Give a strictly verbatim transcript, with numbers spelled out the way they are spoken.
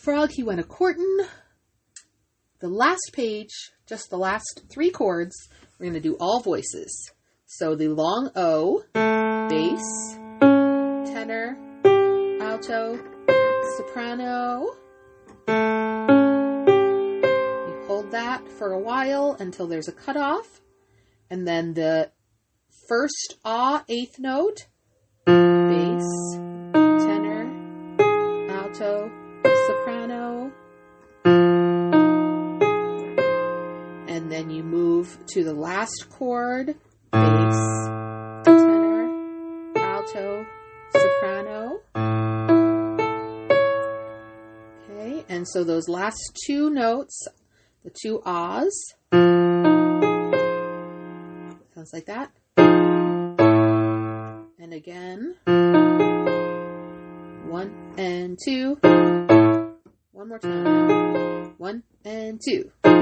frog, he went a-courtin'. The last page, just the last three chords, we're going to do all voices. So the long O, bass, tenor, alto, soprano. You hold that for a while until there's a cutoff. And then the first ah, eighth note, bass, tenor, alto, soprano. And then you move to the last chord, bass, tenor, alto, soprano. Okay, and so those last two notes, the two ahs, sounds like that. And again, one and two. One more time. One and two.